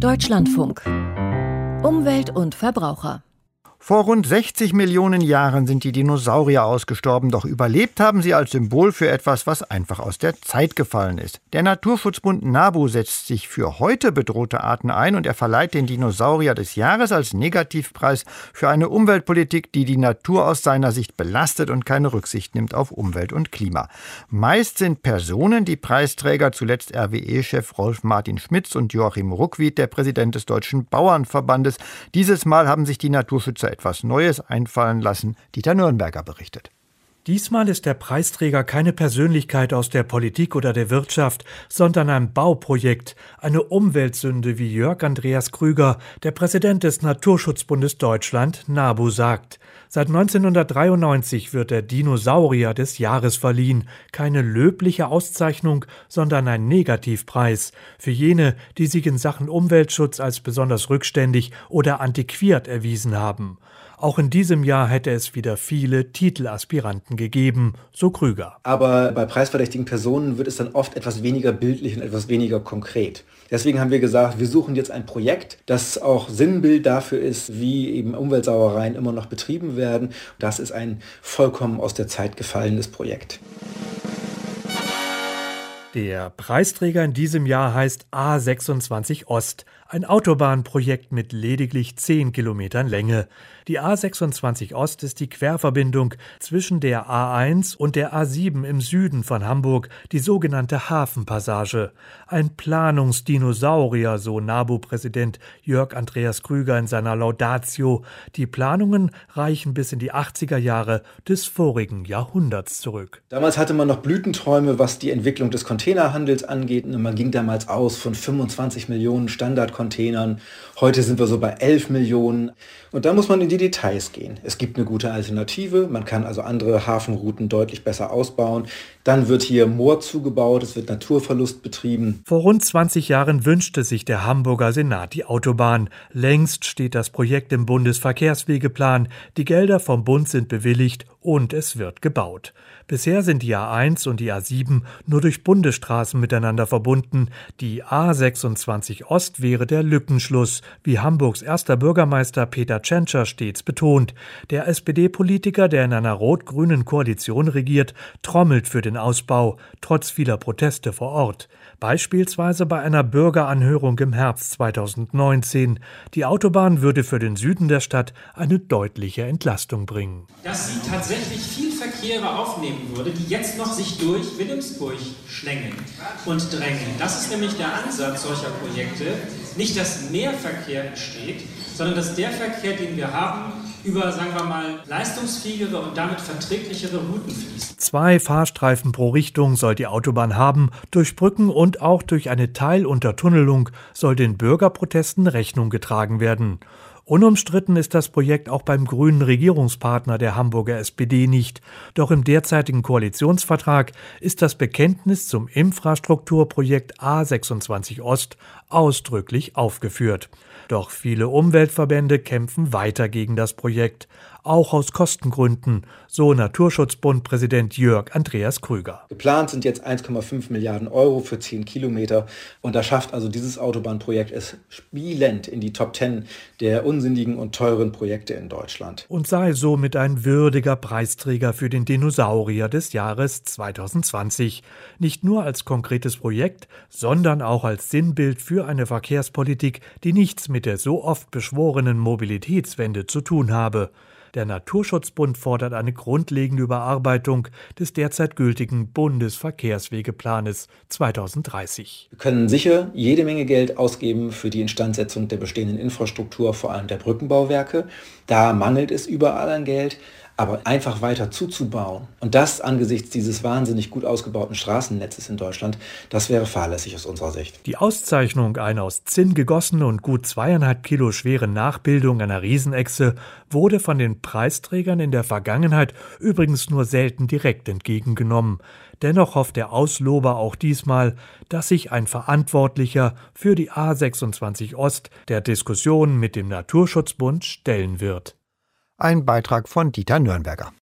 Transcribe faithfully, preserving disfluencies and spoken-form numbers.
Deutschlandfunk. Umwelt und Verbraucher. Vor rund sechzig Millionen Jahren sind die Dinosaurier ausgestorben, doch überlebt haben sie als Symbol für etwas, was einfach aus der Zeit gefallen ist. Der Naturschutzbund NABU setzt sich für heute bedrohte Arten ein und er verleiht den Dinosaurier des Jahres als Negativpreis für eine Umweltpolitik, die die Natur aus seiner Sicht belastet und keine Rücksicht nimmt auf Umwelt und Klima. Meist sind Personen die Preisträger, zuletzt R W E-Chef Rolf-Martin Schmitz und Joachim Ruckwied, der Präsident des Deutschen Bauernverbandes. Dieses Mal haben sich die Naturschützer etwas Neues einfallen lassen. Dieter Nürnberger berichtet. Diesmal ist der Preisträger keine Persönlichkeit aus der Politik oder der Wirtschaft, sondern ein Bauprojekt, eine Umweltsünde, wie Jörg Andreas Krüger, der Präsident des Naturschutzbundes Deutschland, NABU, sagt. Seit neunzehnhundertdreiundneunzig wird der Dinosaurier des Jahres verliehen. Keine löbliche Auszeichnung, sondern ein Negativpreis für jene, die sich in Sachen Umweltschutz als besonders rückständig oder antiquiert erwiesen haben. Auch in diesem Jahr hätte es wieder viele Titelaspiranten gegeben, so Krüger. Aber bei preisverdächtigen Personen wird es dann oft etwas weniger bildlich und etwas weniger konkret. Deswegen haben wir gesagt, wir suchen jetzt ein Projekt, das auch Sinnbild dafür ist, wie eben Umweltsauereien immer noch betrieben werden. Das ist ein vollkommen aus der Zeit gefallenes Projekt. Der Preisträger in diesem Jahr heißt A sechsundzwanzig Ost, ein Autobahnprojekt mit lediglich zehn Kilometern Länge. Die A sechsundzwanzig Ost ist die Querverbindung zwischen der A eins und der A sieben im Süden von Hamburg, die sogenannte Hafenpassage. Ein Planungsdinosaurier, so NABU-Präsident Jörg Andreas Krüger in seiner Laudatio. Die Planungen reichen bis in die achtziger Jahre des vorigen Jahrhunderts zurück. Damals hatte man noch Blütenträume, was die Entwicklung des Containerhandels angeht. Man ging damals aus von fünfundzwanzig Millionen Standardcontainern. Heute sind wir so bei elf Millionen. Und da muss man in die Details gehen. Es gibt eine gute Alternative. Man kann also andere Hafenrouten deutlich besser ausbauen. Dann wird hier Moor zugebaut. Es wird Naturverlust betrieben. Vor rund zwanzig Jahren wünschte sich der Hamburger Senat die Autobahn. Längst steht das Projekt im Bundesverkehrswegeplan. Die Gelder vom Bund sind bewilligt und es wird gebaut. Bisher sind die A eins und die A sieben nur durch Bundesstraßen miteinander verbunden. Die A sechsundzwanzig Ost wäre der Lückenschluss, wie Hamburgs erster Bürgermeister Peter Tschentscher stets betont. Der S P D-Politiker, der in einer rot-grünen Koalition regiert, trommelt für den Ausbau, trotz vieler Proteste vor Ort. Beispielsweise bei einer Bürgeranhörung im Herbst zweitausendneunzehn. Die Autobahn würde für den Süden der Stadt eine deutliche Entlastung bringen. Dass sie tatsächlich viel Verkehre aufnehmen würde, die jetzt noch sich durch Wilhelmsburg schlängeln und drängen. Das ist nämlich der Ansatz solcher Projekte. Nicht, dass mehr Verkehr entsteht, sondern dass der Verkehr, den wir haben, über, sagen wir mal, leistungsfähigere und damit verträglichere Routen fließt. Zwei Fahrstreifen pro Richtung soll die Autobahn haben. Durch Brücken und auch durch eine Teiluntertunnelung soll den Bürgerprotesten Rechnung getragen werden. Unumstritten ist das Projekt auch beim grünen Regierungspartner der Hamburger S P D nicht. Doch im derzeitigen Koalitionsvertrag ist das Bekenntnis zum Infrastrukturprojekt A sechsundzwanzig Ost ausdrücklich aufgeführt. Doch viele Umweltverbände kämpfen weiter gegen das Projekt, auch aus Kostengründen, so Naturschutzbund-Präsident Jörg Andreas Krüger. Geplant sind jetzt eins Komma fünf Milliarden Euro für zehn Kilometer und da schafft also dieses Autobahnprojekt es spielend in die Top Ten der unsinnigen und teuren Projekte in Deutschland. Und sei somit ein würdiger Preisträger für den Dinosaurier des Jahres zweitausendzwanzig. Nicht nur als konkretes Projekt, sondern auch als Sinnbild für eine Verkehrspolitik, die nichts mit der so oft beschworenen Mobilitätswende zu tun habe. Der Naturschutzbund fordert eine grundlegende Überarbeitung des derzeit gültigen Bundesverkehrswegeplanes zweitausenddreißig. Wir können sicher jede Menge Geld ausgeben für die Instandsetzung der bestehenden Infrastruktur, vor allem der Brückenbauwerke. Da mangelt es überall an Geld. Aber einfach weiter zuzubauen und das angesichts dieses wahnsinnig gut ausgebauten Straßennetzes in Deutschland, das wäre fahrlässig aus unserer Sicht. Die Auszeichnung einer aus Zinn gegossenen und gut zweieinhalb Kilo schweren Nachbildung einer Riesenechse wurde von den Preisträgern in der Vergangenheit übrigens nur selten direkt entgegengenommen. Dennoch hofft der Auslober auch diesmal, dass sich ein Verantwortlicher für die A sechsundzwanzig Ost der Diskussion mit dem Naturschutzbund stellen wird. Ein Beitrag von Dieter Nürnberger.